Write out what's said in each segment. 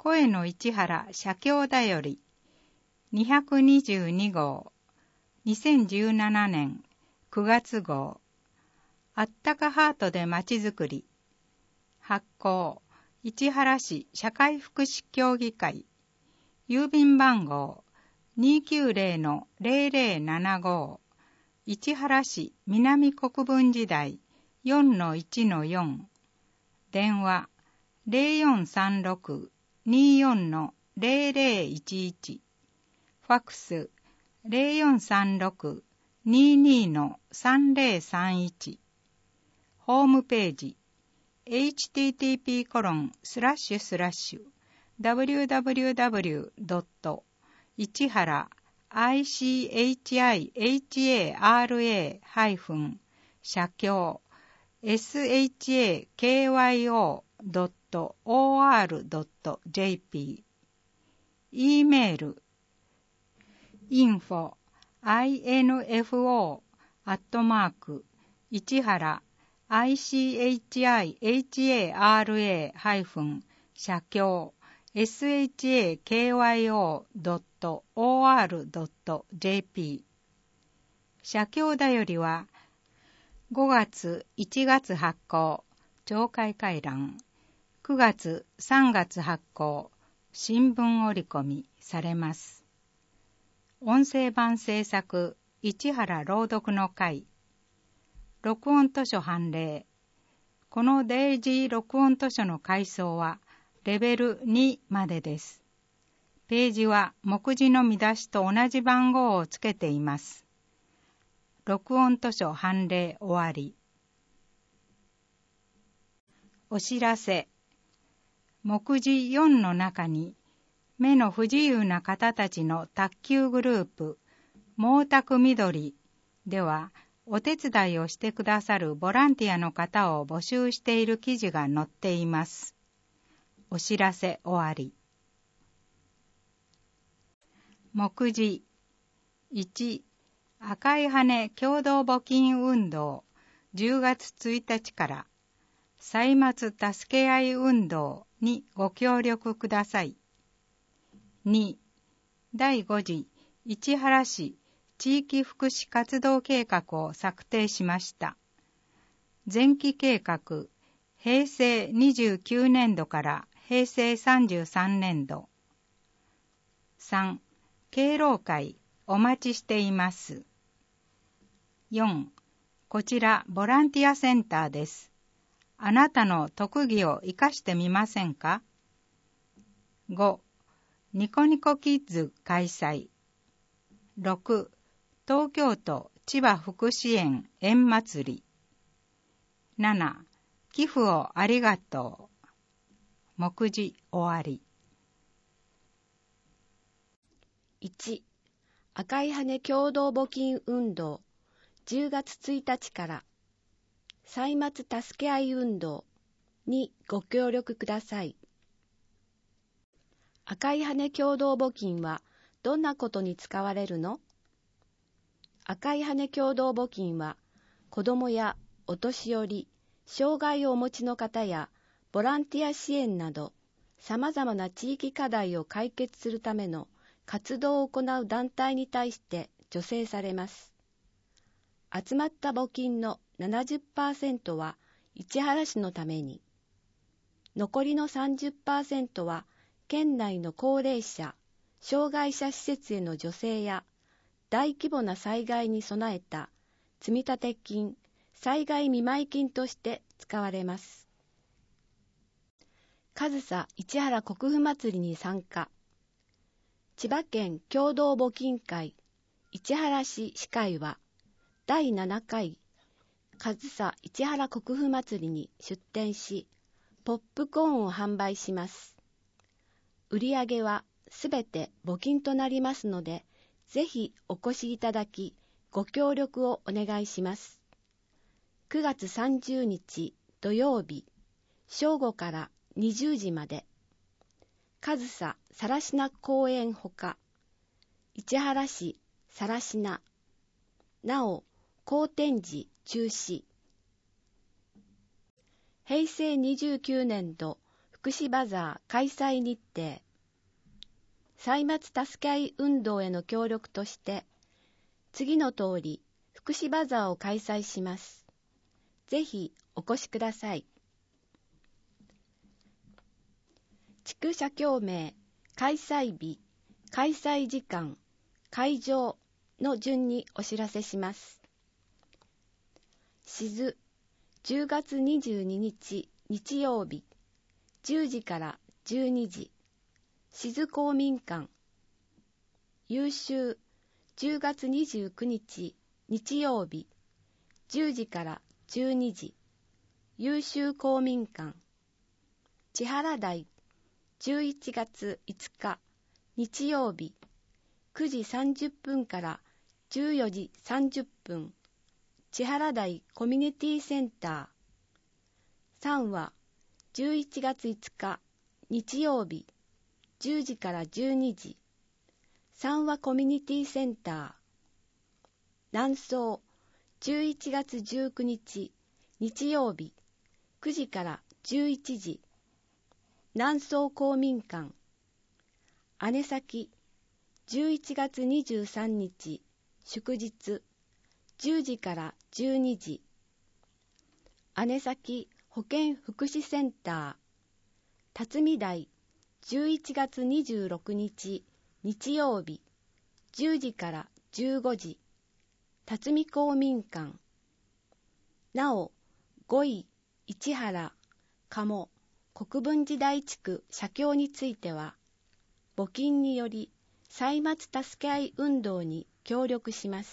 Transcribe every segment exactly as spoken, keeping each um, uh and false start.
声の市原写経だよりにひゃくにじゅうに号にせんじゅうななねんくがつ号あったかハートでまちづくり発行市原市社会福祉協議会郵便番号 にきゅうぜろのぜろぜろななご 市原市南国分寺台 よんのいちのよん 電話 ゼロよんさんろく によんのぜろぜろいちいち ファックス ゼロよんさんろく ににのさんぜろさんいち ホームページ エイチティーティーピーコロンスラッシュスラッシュダブリューダブリューダブリュードット市原 イチハラ 写経 エスエイチエーケーワイオードットオーアールドットジェーピー E メール インフォ アイエヌエフオー アットマーク市原 イチハラ 写経 エスエイチエーケーワイオードットオーアールドットジェーピー 写経だよりはごがついちがつ発行懲戒回覧くがつさんがつ発行新聞折り込みされます。音声版制作市原朗読の会録音図書判例このデイジー録音図書の階層はレベルにまでです。ページは目次の見出しと同じ番号をつけています。録音図書判例終わり。お知らせ。目次よんの中に目の不自由な方たちの卓球グループ毛沢緑ではお手伝いをしてくださるボランティアの方を募集している記事が載っています。お知らせ終わり。目次いち赤い羽共同募金運動じゅうがつついたちから歳末助け合い運動にご協力ください。にだいご次市原市地域福祉活動計画を策定しました。前期計画へいせいにじゅうきゅうねんどからへいせいさんじゅうさんねんど。さん敬老会お待ちしています。よんこちらボランティアセンターです。あなたの特技を生かしてみませんか。ごニコニコキッズ開催。ろく東京都千葉福祉園縁祭り。なな寄付をありがとう。目次終わり。 いち赤い羽共同募金運動じゅうがつついたちから歳末助け合い運動にご協力ください。赤い羽共同募金はどんなことに使われるの？赤い羽共同募金は子どもやお年寄り、障害をお持ちの方やボランティア支援などさまざまな地域課題を解決するための活動を行う団体に対して助成されます。集まった募金の ななじゅっパーセント は市原市のために、残りの さんじゅっパーセント は県内の高齢者、障害者施設への助成や大規模な災害に備えた積立金、災害見舞金として使われます。上総市原国府祭りに参加。千葉県共同募金会市原市市会はだいななかい上総市原国府祭りに出店し、ポップコーンを販売します。売り上げはすべて募金となりますので、ぜひお越しいただき、ご協力をお願いします。くがつさんじゅうにち土曜日、正午からにじゅうじまで、上総更科公園ほか、市原市更科、なお、好展示中止。へいせいにじゅうきゅうねんど福祉バザー開催日程。歳末助け合い運動への協力として、次の通り福祉バザーを開催します。ぜひお越しください。地区社協名、開催日、開催時間、会場の順にお知らせします。しず、じゅうがつにじゅうににち日曜日、じゅうじからじゅうにじ、しず公民館。優秀、じゅうがつにじゅうくにち日曜日、じゅうじからじゅうにじ、優秀公民館。千原台、じゅういちがついつか日曜日、くじさんじゅっぷんからじゅうよじさんじゅっぷん、千原台コミュニティセンター。さんはじゅういちがついつか日曜日、じゅうじからじゅうにじ、三和コミュニティセンター。南総、じゅういちがつじゅうくにち日曜日、くじからじゅういちじ、南総公民館。姉崎、じゅういちがつにじゅうさんにち祝日、じゅうじからじゅうにじ、姉崎保健福祉センター。辰巳台、じゅういちがつにじゅうろくにち日曜日、じゅうじからじゅうごじ、辰巳公民館。なお、ごい、市原、鴨、国分寺台地区社協については、募金により歳末助け合い運動に協力します。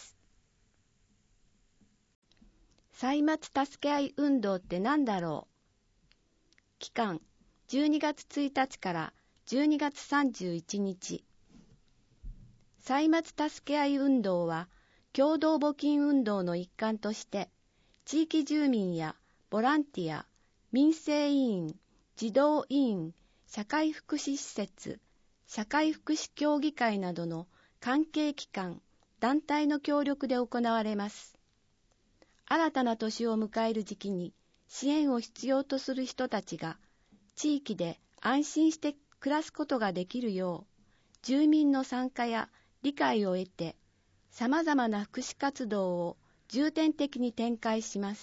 歳末助け合い運動って何だろう。期間、じゅうにがつついたちからじゅうにがつさんじゅういちにち。歳末助け合い運動は、共同募金運動の一環として、地域住民やボランティア、民生委員、児童委員、社会福祉施設、社会福祉協議会などの関係機関、団体の協力で行われます。新たな年を迎える時期に支援を必要とする人たちが地域で安心して暮らすことができるよう、住民の参加や理解を得て、さまざまな福祉活動を重点的に展開します。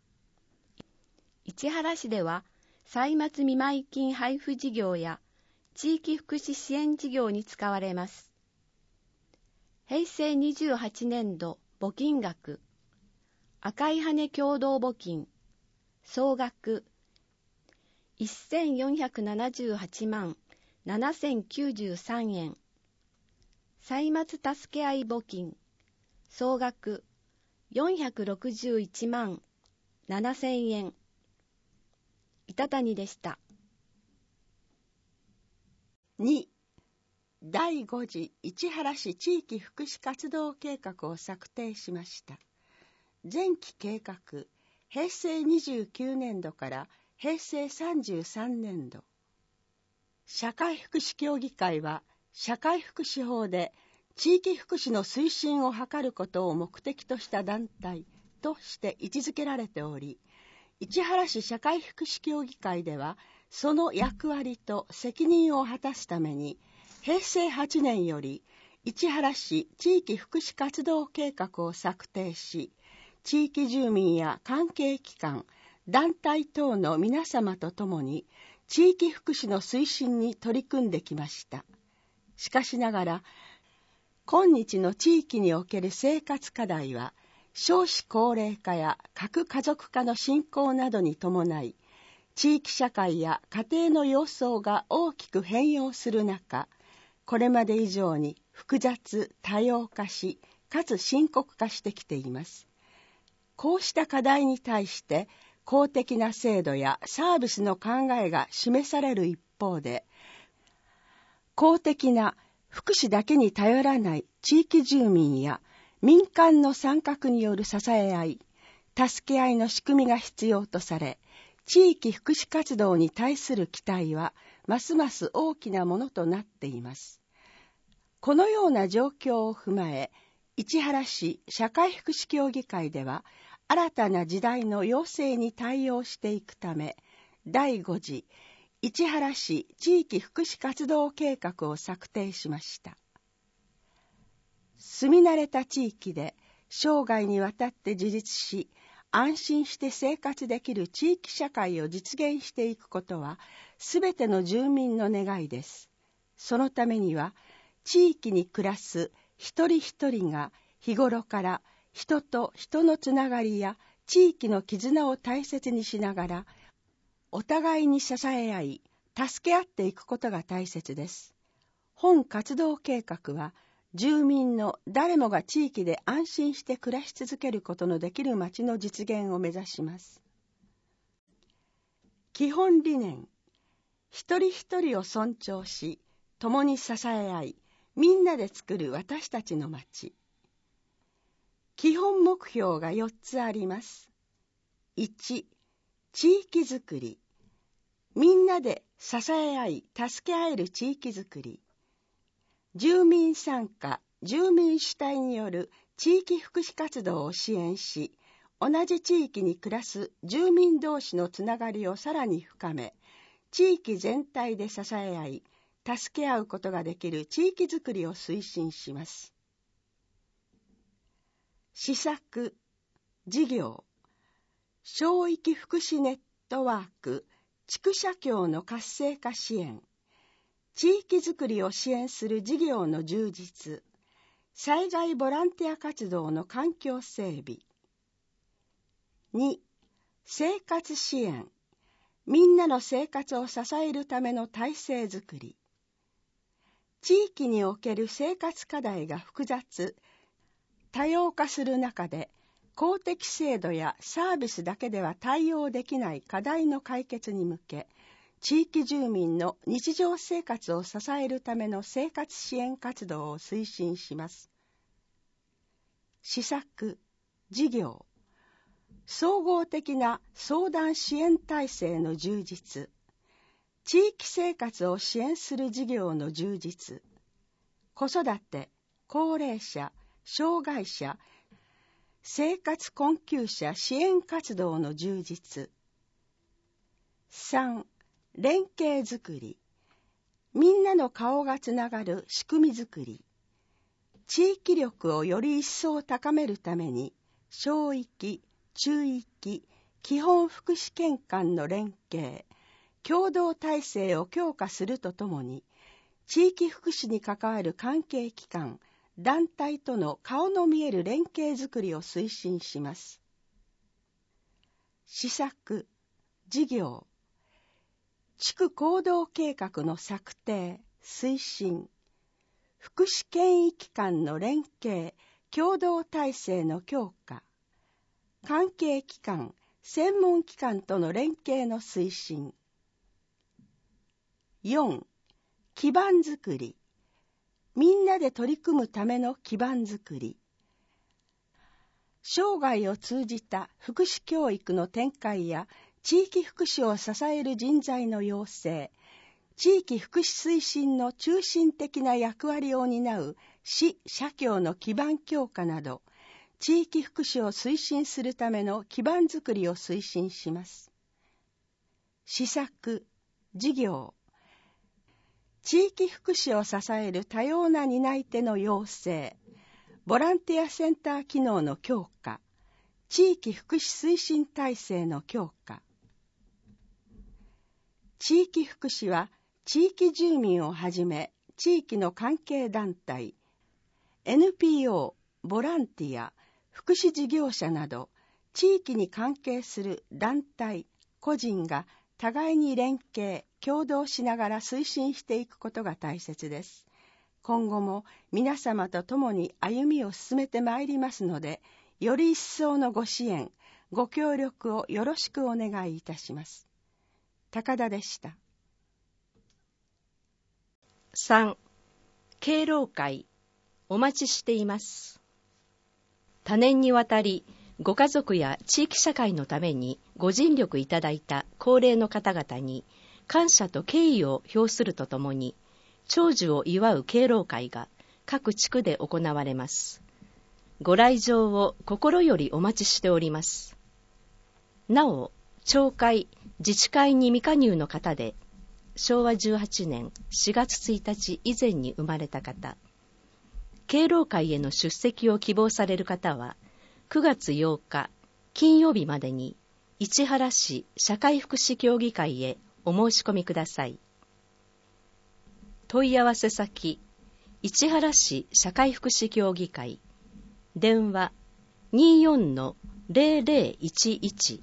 市原市では、歳末見舞金配布事業や地域福祉支援事業に使われます。へいせいにじゅうはちねんど募金額、赤い羽共同募金、総額せんよんひゃくななじゅうはちまんななせんきゅうじゅうさんえん。歳末助け合い募金、総額よんひゃくろくじゅういちまんななせんえん。板谷でした。 に、だいご次市原市地域福祉活動計画を策定しました。前期計画、へいせいにじゅうきゅうねんどからへいせいさんじゅうさんねんど。社会福祉協議会は、社会福祉法で地域福祉の推進を図ることを目的とした団体として位置づけられており、市原市社会福祉協議会では、その役割と責任を果たすために、へいせいはちねんより市原市地域福祉活動計画を策定し、地域住民や関係機関、団体等の皆様と共に地域福祉の推進に取り組んできました。しかしながら、今日の地域における生活課題は、少子高齢化や核家族化の進行などに伴い、地域社会や家庭の様相が大きく変容する中、これまで以上に複雑多様化し、かつ深刻化してきています。こうした課題に対して、公的な制度やサービスの考えが示される一方で、公的な福祉だけに頼らない地域住民や民間の参画による支え合い、助け合いの仕組みが必要とされ、地域福祉活動に対する期待はますます大きなものとなっています。このような状況を踏まえ、市原市社会福祉協議会では、新たな時代の要請に対応していくため、だいご次市原市地域福祉活動計画を策定しました。住み慣れた地域で生涯にわたって自立し、安心して生活できる地域社会を実現していくことは、すべての住民の願いです。そのためには、地域に暮らす一人一人が日頃から人と人のつながりや地域の絆を大切にしながら、お互いに支え合い、助け合っていくことが大切です。本活動計画は、住民の誰もが地域で安心して暮らし続けることのできる町の実現を目指します。基本理念、一人一人を尊重し、共に支え合い、みんなで作る私たちの町。基本目標がよっつあります。いち、地域づくり。みんなで支え合い、助け合える地域づくり。住民参加、住民主体による地域福祉活動を支援し、同じ地域に暮らす住民同士のつながりをさらに深め、地域全体で支え合い、助け合うことができる地域づくりを推進します。施策、事業、小域福祉ネットワーク、地区社協の活性化支援、地域づくりを支援する事業の充実、災害ボランティア活動の環境整備。に、生活支援、みんなの生活を支えるための体制づくり。地域における生活課題が複雑、多様化する中で、公的制度やサービスだけでは対応できない課題の解決に向け、地域住民の日常生活を支えるための生活支援活動を推進します。施策、事業、総合的な相談支援体制の充実、地域生活を支援する事業の充実、子育て、高齢者、障害者、生活困窮者支援活動の充実。さん、連携づくり、みんなの顔がつながる仕組みづくり、地域力をより一層高めるために、小域、中域、基本福祉機関の連携、共同体制を強化するとともに、地域福祉に関わる関係機関、団体との顔の見える連携づくりを推進します。施策、事業、地区行動計画の策定、推進、福祉権威機関の連携、共同体制の強化、関係機関、専門機関との連携の推進。よん、基盤づくり、みんなで取り組むための基盤づくり。生涯を通じた福祉教育の展開や地域福祉を支える人材の養成、地域福祉推進の中心的な役割を担う市・社協の基盤強化など、地域福祉を推進するための基盤づくりを推進します。施策、事業、地域福祉を支える多様な担い手の養成、ボランティアセンター機能の強化、地域福祉推進体制の強化。地域福祉は地域住民をはじめ地域の関係団体、エヌピーオー、ボランティア、福祉事業者など地域に関係する団体、個人が互いに連携、協働しながら推進していくことが大切です。今後も皆様と共に歩みを進めてまいりますので、より一層のご支援、ご協力をよろしくお願いいたします。高田でした。 さん、敬老会、お待ちしています。多年にわたり、ご家族や地域社会のためにご尽力いただいた高齢の方々に感謝と敬意を表するとともに、長寿を祝う敬老会が各地区で行われます。ご来場を心よりお待ちしております。なお、町会、自治会に未加入の方で、 しょうわじゅうはちねんしがつついたち以前に生まれた方、敬老会への出席を希望される方は、くがつようか金曜日までに市原市社会福祉協議会へお申し込みください。問い合わせ先、市原市社会福祉協議会、電話 にじゅうよんのゼロゼロいちいち。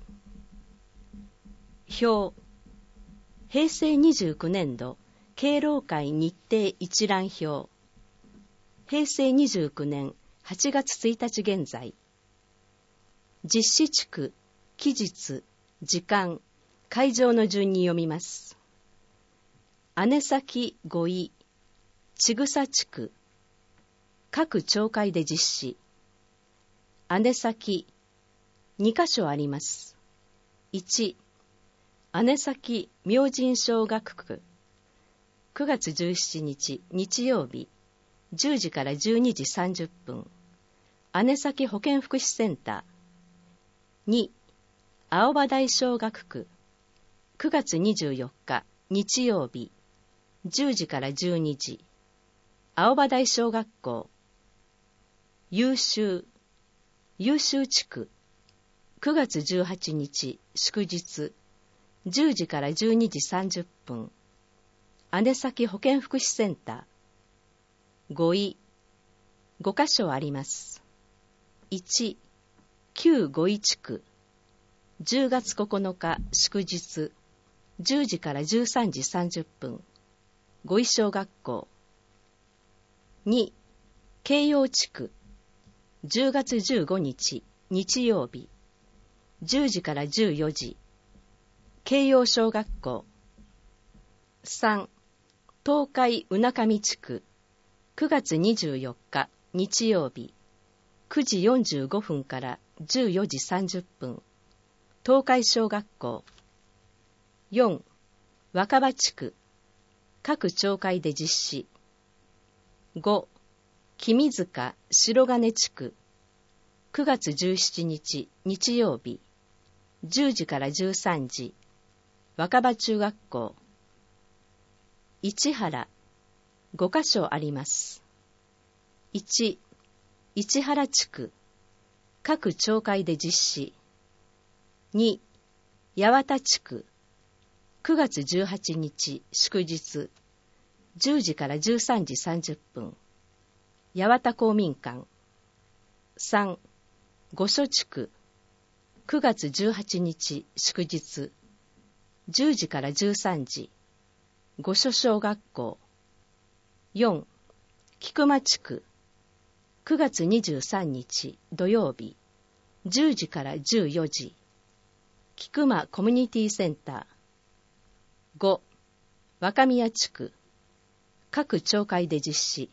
表、へいせいにじゅうきゅうねんど敬老会日程一覧表、へいせいにじゅうきゅうねんはちがつついたち現在、実施地区、期日、時間、会場の順に読みます。姉崎五井、千草地区、各町会で実施。姉崎、にかしょあります。いち、姉崎明神小学区、くがつじゅうしちにち日曜日、じゅうじからじゅうにじさんじゅっぷん。姉崎保健福祉センター。に、青葉台小学区、くがつにじゅうよっか日曜日、じゅうじからじゅうにじ。青葉台小学校。優秀、優秀地区、くがつじゅうはちにち祝日、じゅうじからじゅうにじさんじゅっぷん。姉崎保健福祉センター。ごい、ごかしょあります。いち、旧ごい地区、じゅうがつここのか祝日、じゅうじからじゅうさんじさんじゅっぷん。ごい小学校。に、慶陽地区、じゅうがつじゅうごにち日曜日、じゅうじからじゅうよじ。慶陽小学校。さん、東海宇那上地区、くがつにじゅうよっか日曜日、くじよんじゅうごふんからじゅうよじさんじゅっぷん。東海小学校。よん、若葉地区、各町会で実施。ご、君塚白金地区、くがつじゅうしちにち日曜日、じゅうじからじゅうさんじ。若葉中学校。市原、ごかしょあります。いち、市原地区、各町会で実施。に、八幡地区、くがつじゅうはちにち祝日、じゅうじからじゅうさんじさんじゅっぷん。八幡公民館。さん、五所地区、くがつじゅうはちにち祝日、じゅうじからじゅうさんじ。五所小学校。よん、菊間地区、くがつにじゅうさんにち土曜日、じゅうじからじゅうよじ。菊間コミュニティセンター。ご、若宮地区、各町会で実施。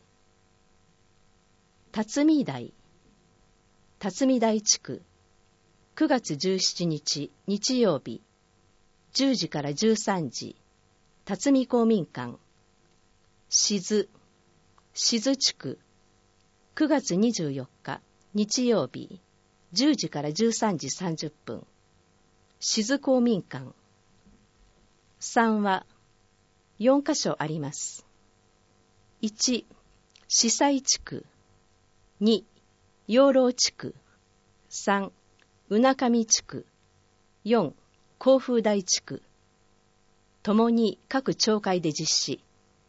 辰巳台、辰巳台地区、くがつじゅうしちにち日曜日、じゅうじからじゅうさんじ。辰巳公民館。静、静地区、くがつにじゅうよっか日曜日、じゅうじからじゅうさんじさんじゅっぷん。静公民館。さんはよんかしょあります。いち、司祭地区。に、養老地区。さん、宇那上地区。よん、甲府台地区。ともに各町会で実施。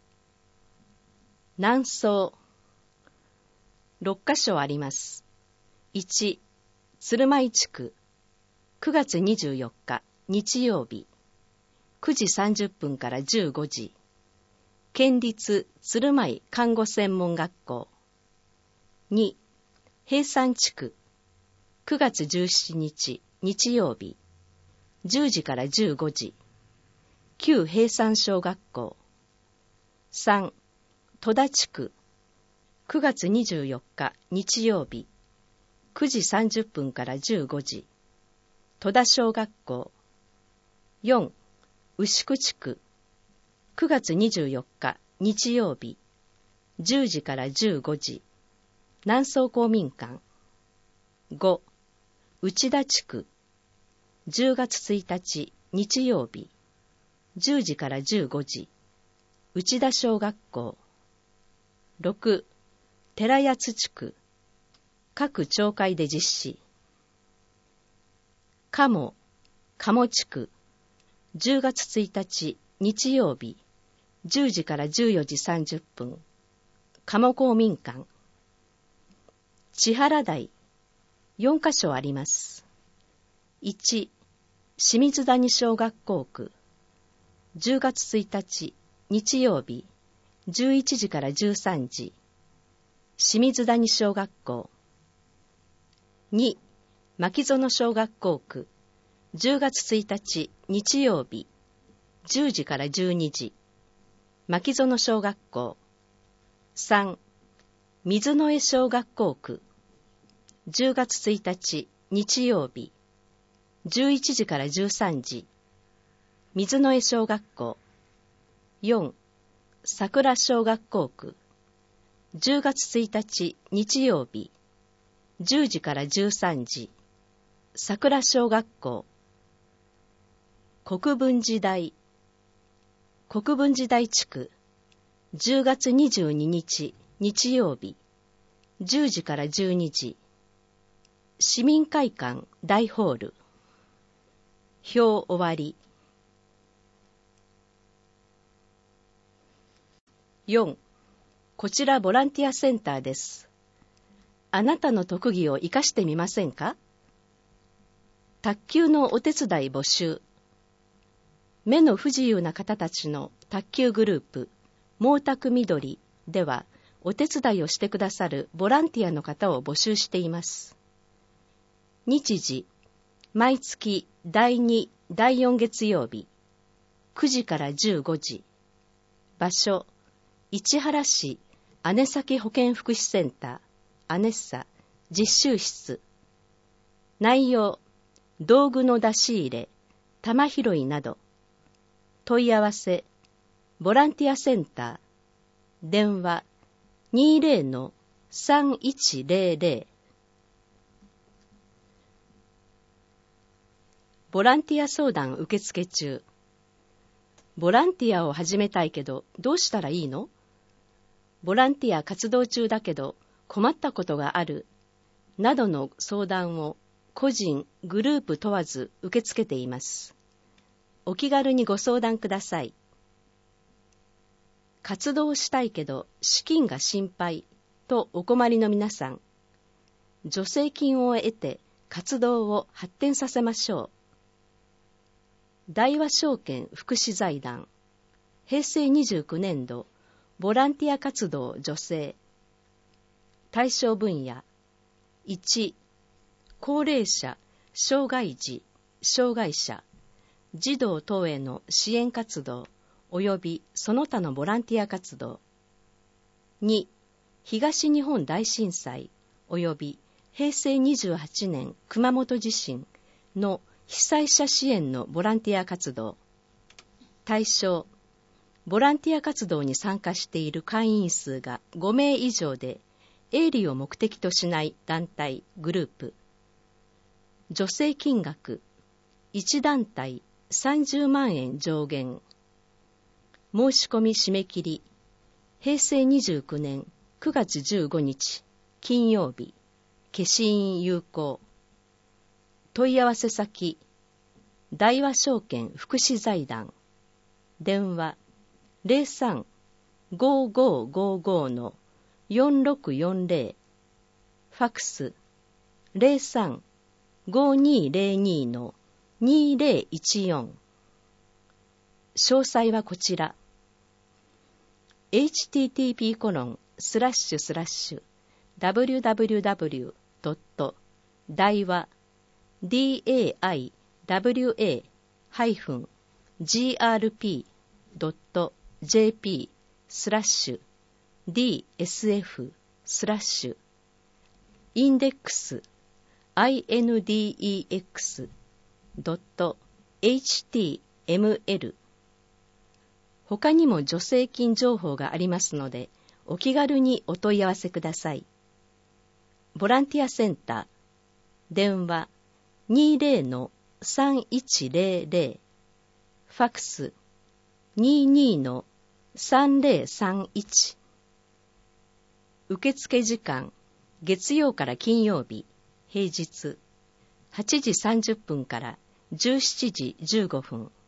南総。ろっかしょあります。いち、鶴舞地区。くがつにじゅうよっか日曜日、くじさんじゅっぷんからじゅうごじ。県立鶴舞看護専門学校。に、平山地区、くがつじゅうしちにち日曜日、じゅうじからじゅうごじ。旧平山小学校。さん、戸田地区、くがつにじゅうよっか日曜日、くじさんじゅっぷんからじゅうごじ。戸田小学校。よん、牛久地区、くがつにじゅうよっか日曜日、じゅうじからじゅうごじ。南総公民館。ご、内田地区、じゅうがつついたち日曜日、 じゅうじからじゅうごじ、内田小学校。ろく、寺谷津地区、各町会で実施。鴨、鴨地区、じゅうがつついたち日曜日、じゅうじからじゅうよじさんじゅっぷん、鴨公民館。千原台、よんかしょあります。いち、清水谷小学校区、じゅうがつついたち日曜日、じゅういちじからじゅうさんじ、清水谷小学校。に、牧園小学校区、じゅうがつついたち日曜日、じゅうじからじゅうにじ、牧園小学校。さん、水野江小学校区、じゅうがつついたち日曜日、じゅういちじからじゅうさんじ、水野江小学校。よん、桜小学校区、じゅうがつついたち日曜日、じゅうじからじゅうさんじ、桜小学校。国分寺台、国分寺台地区、じゅうがつにじゅうににち日曜日、じゅうじからじゅうにじ、市民会館大ホール。表終わり。よん、こちらボランティアセンターです。あなたの特技を生かしてみませんか？卓球のお手伝い募集。目の不自由な方たちの卓球グループ、毛沢緑では、お手伝いをしてくださるボランティアの方を募集しています。日時、毎月だいに、だいよん月曜日、くじからじゅうごじ。場所、市原市姉崎保健福祉センター、アネッサ、実習室。内容、道具の出し入れ、玉拾いなど。問い合わせ、ボランティアセンター、電話 にじゅうのさんいちぜろぜろ。ボランティア相談受付中。ボランティアを始めたいけどどうしたらいいの？ボランティア活動中だけど困ったことがあるなどの相談を個人、グループ問わず受け付けています。お気軽にご相談ください。活動したいけど資金が心配とお困りの皆さん、助成金を得て活動を発展させましょう。大和証券福祉財団、へいせいにじゅうきゅうねんどボランティア活動助成。対象分野、いち、高齢者、障害児、障害者、児童等への支援活動及びその他のボランティア活動。に、東日本大震災及びへいせいにじゅうはちねん熊本地震の被災者支援のボランティア活動。対象、ボランティア活動に参加している会員数がごめい以上で、営利を目的としない団体、グループ。助成金額、いち団体さんじゅうまんえん上限。申し込み締め切り、へいせいにじゅうきゅうねんくがつじゅうごにち、金曜日、消印有効。問い合わせ先、大和証券福祉財団。電話、ゼロさん ごーごーごーごー のよんろくよんぜろ。ファックス、ゼロさん ごーにーぜろにー のにーぜろいちよん。詳細はこちら。エイチティーティーピーコロンスラッシュスラッシュダブリューダブリューダブリュードットダイワ ディーエーアイダブリューエー ハイフン ジーアールピー ドット ジェーピー スラッシュ ディーエスエフ スラッシュインデックス アイエヌディーイーエックス ドット エイチティーエムエル。他にも助成金情報がありますので、お気軽にお問い合わせください。ボランティアセンター、電話 にじゅうのさんいちぜろぜろ、ファックスにじゅうに さんぜろさんいち。受付時間、月曜から金曜日、平日、はちじさんじゅっぷんからじゅうしちじじゅうごふん。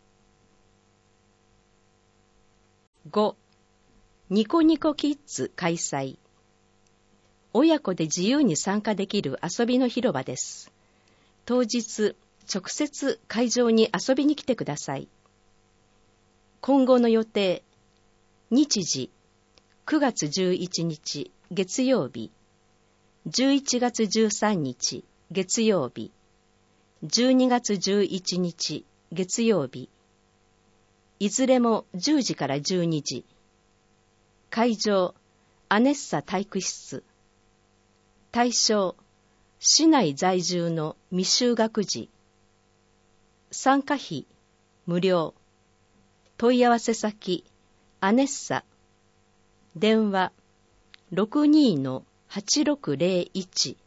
ご. ニコニコキッズ開催。親子で自由に参加できる遊びの広場です。当日、直接会場に遊びに来てください。今後の予定、日時、くがつじゅういちにち月曜日、じゅういちがつじゅうさんにち月曜日、じゅうにがつじゅういちにち月曜日、いずれもじゅうじからじゅうにじ。会場、アネッサ体育室。対象、市内在住の未就学児。参加費、無料。問い合わせ先、アネッサ。電話、ろくにー はちろくぜろいち。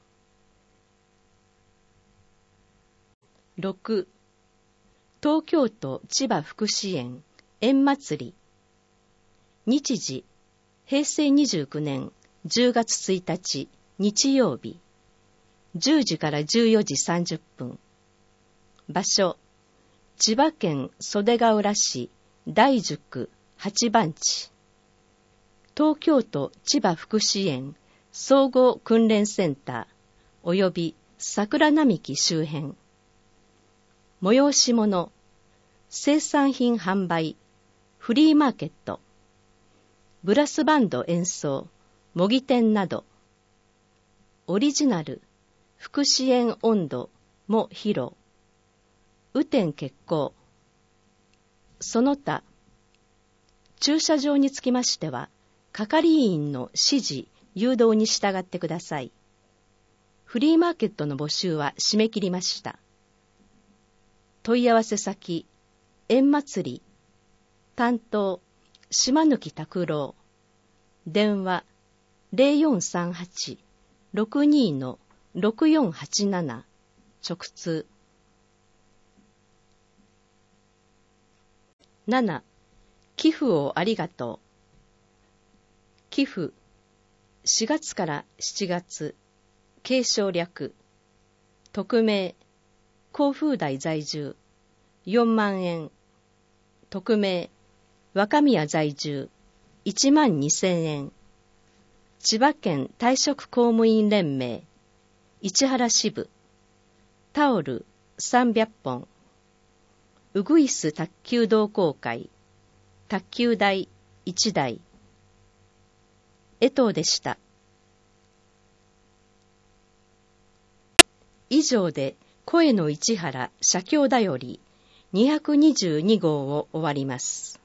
ろく. 東京都千葉福祉園縁祭り。日時、へいせいにじゅうきゅうねんじゅうがつついたち日曜日、じゅうじからじゅうよじさんじゅっぷん。場所、千葉県袖ケ浦市大宿はちばんち。東京都千葉福祉園総合訓練センター及び桜並木周辺。催し物、生産品販売、フリーマーケット、ブラスバンド演奏、模擬店など、オリジナル、福祉園音頭も披露。雨天決行。その他、駐車場につきましては、係員の指示、誘導に従ってください。フリーマーケットの募集は締め切りました。問い合わせ先、縁祭り、担当、島貫拓郎、電話、ぜろよんさんはち ろくにー ろくよんはちなな、直通。なな. 寄付をありがとう。寄付、しがつからしちがつ、継承略、匿名、甲府台在住、よんまんえん、匿名、若宮在住、いちまんにせんえん、千葉県退職公務員連盟、市原支部、タオルさんびゃっぽん、うぐいす卓球同好会、卓球台いちだい。江藤でした。以上で声の市原写経だよりにひゃくにじゅうにごうを終わります。